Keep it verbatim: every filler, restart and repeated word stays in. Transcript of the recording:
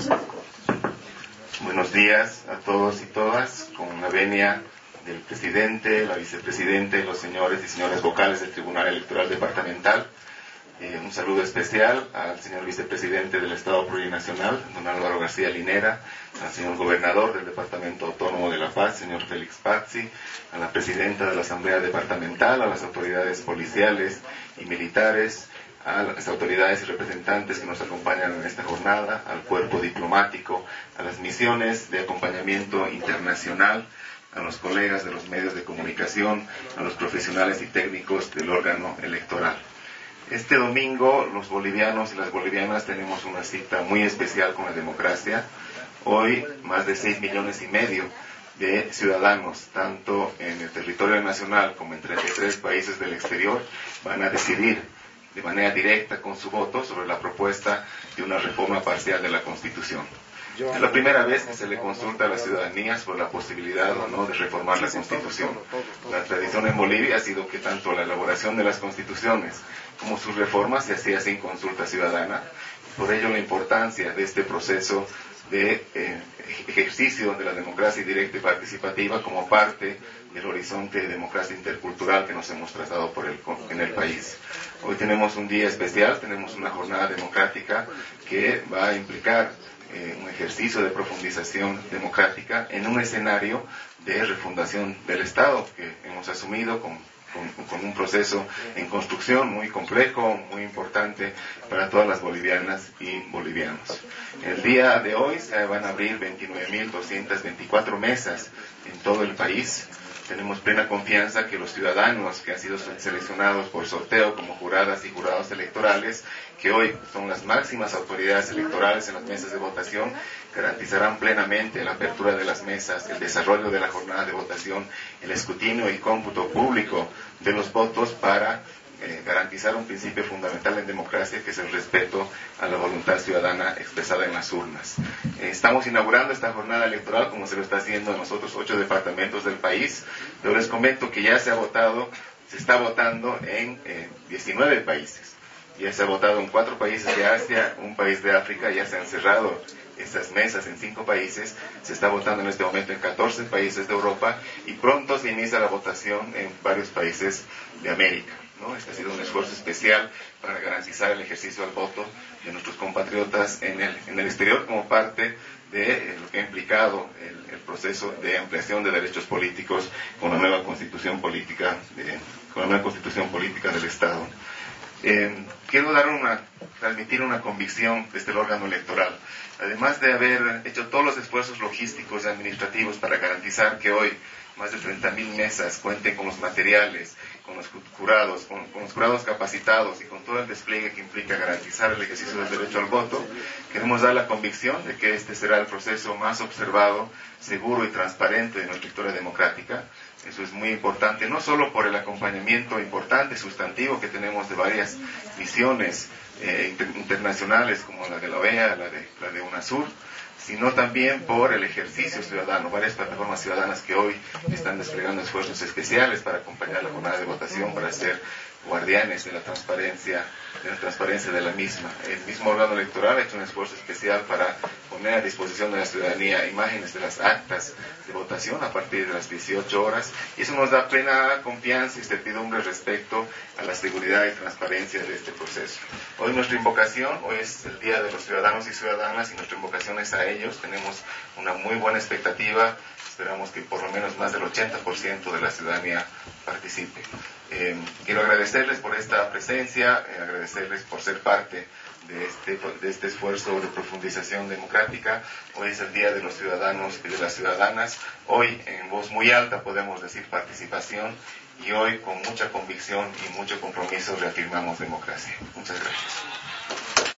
Buenos días a todos y todas, con la venia del presidente, la vicepresidente, los señores y señoras vocales del Tribunal Electoral Departamental. Eh, un saludo especial al señor vicepresidente del Estado Plurinacional, don Álvaro García Linera, al señor gobernador del Departamento Autónomo de La Paz, señor Félix Pazzi, a la presidenta de la Asamblea Departamental, a las autoridades policiales y militares, a las autoridades y representantes que nos acompañan en esta jornada, al cuerpo diplomático, a las misiones de acompañamiento internacional, a los colegas de los medios de comunicación, a los profesionales y técnicos del órgano electoral. Este domingo los bolivianos y las bolivianas tenemos una cita muy especial con la democracia. Hoy más de seis millones y medio de ciudadanos, tanto en el territorio nacional como en treinta y tres países del exterior, van a decidir de manera directa con su voto sobre la propuesta de una reforma parcial de la Constitución. Es la primera vez que se le consulta a la ciudadanía sobre la posibilidad o no de reformar la Constitución. La tradición en Bolivia ha sido que tanto la elaboración de las constituciones como sus reformas se hacía sin consulta ciudadana. Por ello la importancia de este proceso de eh, ejercicio de la democracia directa y participativa como parte del horizonte de democracia intercultural que nos hemos trazado por el, en el país. Hoy tenemos un día especial, tenemos una jornada democrática que va a implicar eh, un ejercicio de profundización democrática en un escenario de refundación del Estado que hemos asumido con Con, con un proceso en construcción muy complejo, muy importante para todas las bolivianas y bolivianos. El día de hoy se van a abrir veintinueve mil doscientas veinticuatro mesas en todo el país. Tenemos plena confianza que los ciudadanos que han sido seleccionados por sorteo como juradas y jurados electorales, que hoy son las máximas autoridades electorales en las mesas de votación, garantizarán plenamente la apertura de las mesas, el desarrollo de la jornada de votación, el escrutinio y cómputo público de los votos para eh, garantizar un principio fundamental en democracia, que es el respeto a la voluntad ciudadana expresada en las urnas. Eh, estamos inaugurando esta jornada electoral como se lo está haciendo en los otros ocho departamentos del país, pero les comento que ya se ha votado, se está votando en eh, diecinueve países. Ya se ha votado en cuatro países de Asia, un país de África, ya se han cerrado estas mesas en cinco países, se está votando en este momento en catorce países de Europa y pronto se inicia la votación en varios países de América, ¿no? Este ha sido un esfuerzo especial para garantizar el ejercicio del voto de nuestros compatriotas en el, en el exterior como parte de eh, lo que ha implicado el, el proceso de ampliación de derechos políticos con la nueva constitución política, de, con la nueva constitución política del Estado. Eh, quiero dar una, transmitir una convicción desde el órgano electoral. Además de haber hecho todos los esfuerzos logísticos y administrativos para garantizar que hoy más de treinta mil mesas cuenten con los materiales, con los jurados, con, con los jurados capacitados y con todo el despliegue que implica garantizar el ejercicio del derecho al voto, queremos dar la convicción de que este será el proceso más observado, seguro y transparente de nuestra historia democrática. Eso es muy importante, no solo por el acompañamiento importante, sustantivo que tenemos de varias misiones eh, inter internacionales como la de la O E A, la de, la de UNASUR, sino también por el ejercicio ciudadano, varias plataformas ciudadanas que hoy están desplegando esfuerzos especiales para acompañar la jornada de votación, para ser guardianes de la transparencia, de la transparencia de la misma. El mismo órgano electoral ha hecho un esfuerzo especial para poner a disposición de la ciudadanía imágenes de las actas de votación a partir de las dieciocho horas, y eso nos da plena confianza y certidumbre respecto a la seguridad y transparencia de este proceso. Hoy nuestra invocación, hoy es el Día de los Ciudadanos y Ciudadanas, y nuestra invocación es a ellos. Tenemos una muy buena expectativa, esperamos que por lo menos más del ochenta por ciento de la ciudadanía participe. Eh, quiero agradecerles por esta presencia, eh, agradecerles por ser parte de este, de este esfuerzo de profundización democrática. Hoy es el Día de los Ciudadanos y de las Ciudadanas. Hoy, en voz muy alta, podemos decir participación, y hoy, con mucha convicción y mucho compromiso, reafirmamos democracia. Muchas gracias.